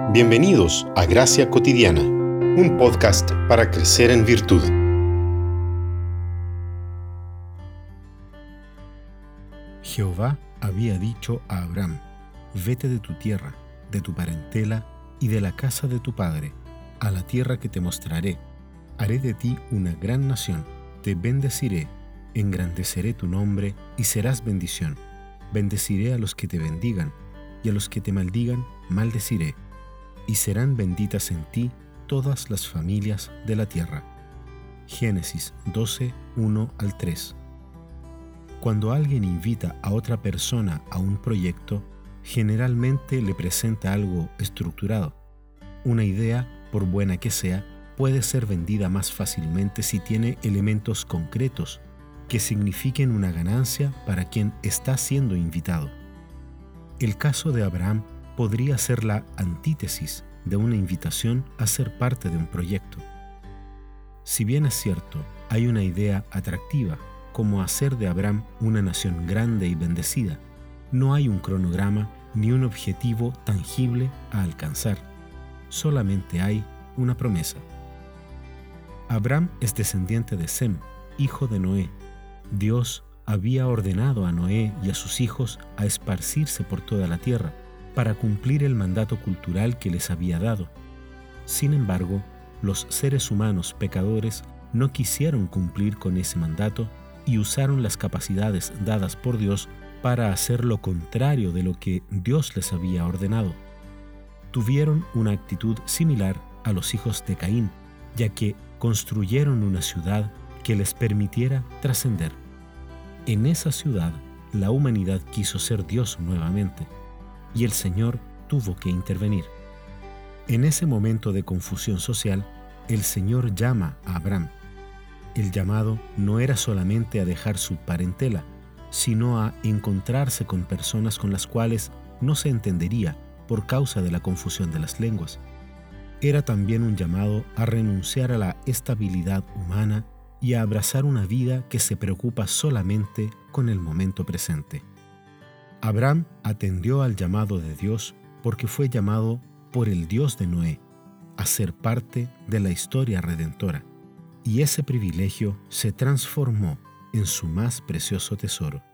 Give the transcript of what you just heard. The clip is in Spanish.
Bienvenidos a Gracia Cotidiana, un podcast para crecer en virtud. Jehová había dicho a Abraham: vete de tu tierra, de tu parentela y de la casa de tu padre, a la tierra que te mostraré. Haré de ti una gran nación, te bendeciré, engrandeceré tu nombre y serás bendición. Bendeciré a los que te bendigan, y a los que te maldigan maldeciré. Y serán benditas en ti todas las familias de la tierra. Génesis 12, 1-3. Cuando alguien invita a otra persona a un proyecto, generalmente le presenta algo estructurado. Una idea, por buena que sea, puede ser vendida más fácilmente si tiene elementos concretos que signifiquen una ganancia para quien está siendo invitado. El caso de Abraham podría ser la antítesis de una invitación a ser parte de un proyecto. Si bien es cierto, hay una idea atractiva, como hacer de Abraham una nación grande y bendecida, no hay un cronograma ni un objetivo tangible a alcanzar. Solamente hay una promesa. Abraham es descendiente de Sem, hijo de Noé. Dios había ordenado a Noé y a sus hijos a esparcirse por toda la tierra para cumplir el mandato cultural que les había dado. Sin embargo, los seres humanos pecadores no quisieron cumplir con ese mandato y usaron las capacidades dadas por Dios para hacer lo contrario de lo que Dios les había ordenado. Tuvieron una actitud similar a los hijos de Caín, ya que construyeron una ciudad que les permitiera trascender. En esa ciudad, la humanidad quiso ser Dios nuevamente, y el Señor tuvo que intervenir. En ese momento de confusión social, el Señor llama a Abraham. El llamado no era solamente a dejar su parentela, sino a encontrarse con personas con las cuales no se entendería por causa de la confusión de las lenguas. Era también un llamado a renunciar a la estabilidad humana y a abrazar una vida que se preocupa solamente con el momento presente. Abraham atendió al llamado de Dios porque fue llamado por el Dios de Noé a ser parte de la historia redentora, y ese privilegio se transformó en su más precioso tesoro.